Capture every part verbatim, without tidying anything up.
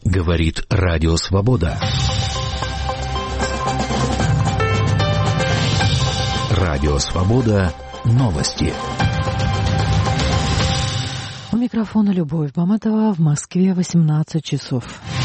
Говорит Радио Свобода. Радио Свобода. Новости. У микрофона Любовь Баматова. В Москве восемнадцать часов.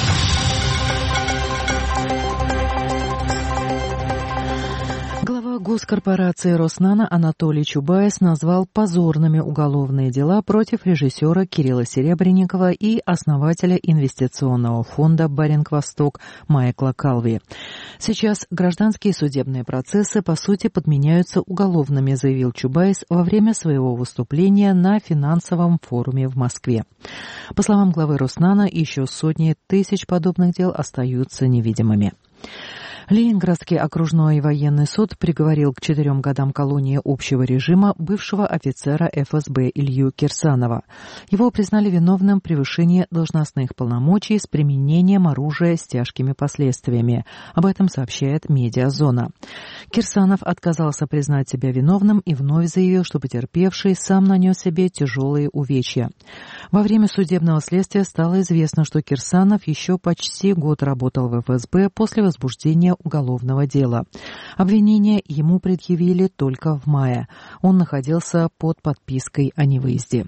Глава госкорпорации «Роснано» Анатолий Чубайс назвал позорными уголовные дела против режиссера Кирилла Серебренникова и основателя инвестиционного фонда «Баринг-Восток» Майкла Калви. Сейчас гражданские судебные процессы, по сути, подменяются уголовными, заявил Чубайс во время своего выступления на финансовом форуме в Москве. По словам главы «Роснано», еще сотни тысяч подобных дел остаются невидимыми. Ленинградский окружной военный суд приговорил к четырем годам колонии общего режима бывшего офицера эф эс бэ Илью Кирсанова. Его признали виновным в превышении должностных полномочий с применением оружия с тяжкими последствиями. Об этом сообщает «Медиазона». Кирсанов отказался признать себя виновным и вновь заявил, что потерпевший сам нанес себе тяжелые увечья. Во время судебного следствия стало известно, что Кирсанов еще почти год работал в эф эс бэ после возбуждения уголовного дела. Обвинение ему предъявили только в мае. Он находился под подпиской о невыезде.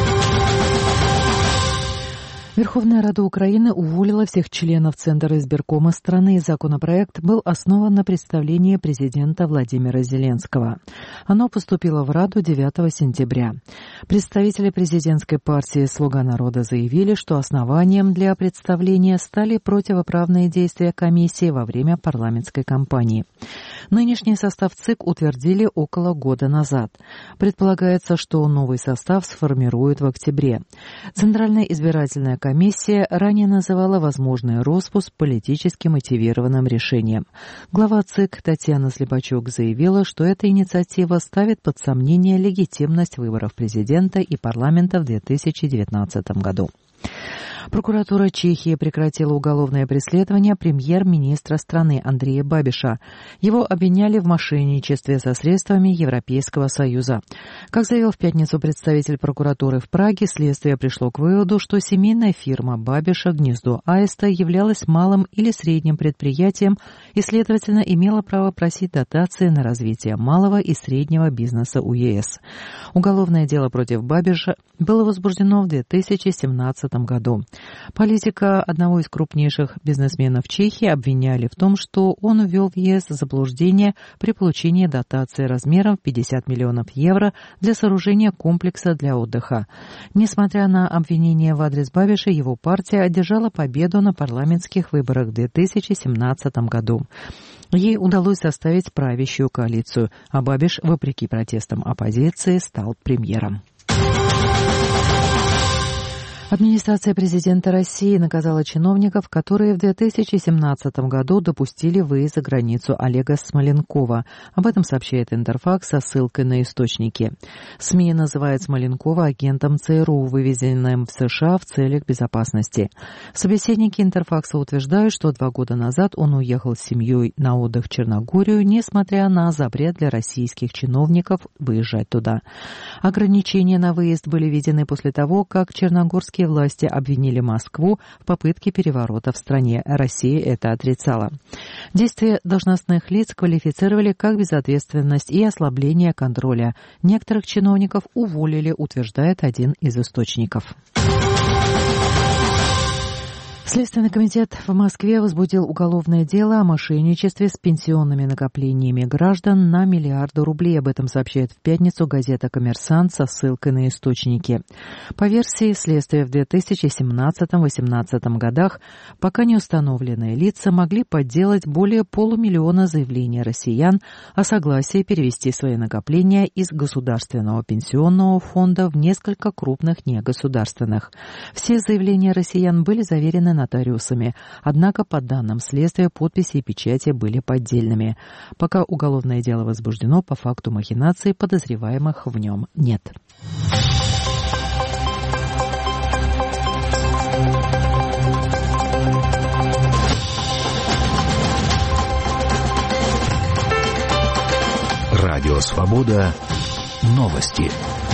Верховная Рада Украины уволила всех членов Центра избиркома страны. Законопроект был основан на представлении президента Владимира Зеленского. Оно поступило в Раду девятого сентября. Представители президентской партии «Слуга народа» заявили, что основанием для представления стали противоправные действия комиссии во время парламентской кампании. Нынешний состав ЦИК утвердили около года назад. Предполагается, что новый состав сформируют в октябре. Центральная избирательная комиссия Комиссия ранее называла возможный распуск политически мотивированным решением. Глава ЦИК Татьяна Слепачук заявила, что эта инициатива ставит под сомнение легитимность выборов президента и парламента в две тысячи девятнадцатом году. Прокуратура Чехии прекратила уголовное преследование премьер-министра страны Андрея Бабиша. Его обвиняли в мошенничестве со средствами Европейского Союза. Как заявил в пятницу представитель прокуратуры в Праге, следствие пришло к выводу, что семейная фирма Бабиша «Гнездо Аиста» являлась малым или средним предприятием и, следовательно, имела право просить дотации на развитие малого и среднего бизнеса у е эс. Уголовное дело против Бабиша было возбуждено в две тысячи семнадцатом году. Политика одного из крупнейших бизнесменов Чехии обвиняли в том, что он ввел в е эс заблуждение при получении дотации размером в пятьдесят миллионов евро для сооружения комплекса для отдыха. Несмотря на обвинения в адрес Бабиша, его партия одержала победу на парламентских выборах в две тысячи семнадцатом году. Ей удалось составить правящую коалицию, а Бабиш, вопреки протестам оппозиции, стал премьером. Администрация президента России наказала чиновников, которые в две тысячи семнадцатом году допустили выезд за границу Олега Смоленкова. Об этом сообщает Интерфакс со ссылкой на источники. СМИ называют Смоленкова агентом цэ эр у, вывезенным в США в целях безопасности. Собеседники Интерфакса утверждают, что два года назад он уехал с семьей на отдых в Черногорию, несмотря на запрет для российских чиновников выезжать туда. Ограничения на выезд были введены после того, как черногорские власти обвинили Москву в попытке переворота в стране. Россия это отрицала. Действия должностных лиц квалифицировали как безответственность и ослабление контроля. Некоторых чиновников уволили, утверждает один из источников. Следственный комитет в Москве возбудил уголовное дело о мошенничестве с пенсионными накоплениями граждан на миллиарды рублей. Об этом сообщает в пятницу газета «Коммерсант» со ссылкой на источники. По версии следствия, в две тысячи семнадцатом — две тысячи восемнадцатом годах пока не установленные лица могли подделать более полумиллиона заявлений россиян о согласии перевести свои накопления из Государственного пенсионного фонда в несколько крупных негосударственных. Все заявления россиян были заверены нотариусами, однако, по данным следствия, подписи и печати были поддельными. Пока уголовное дело возбуждено, по факту махинации подозреваемых в нем нет. Радио Свобода. Новости.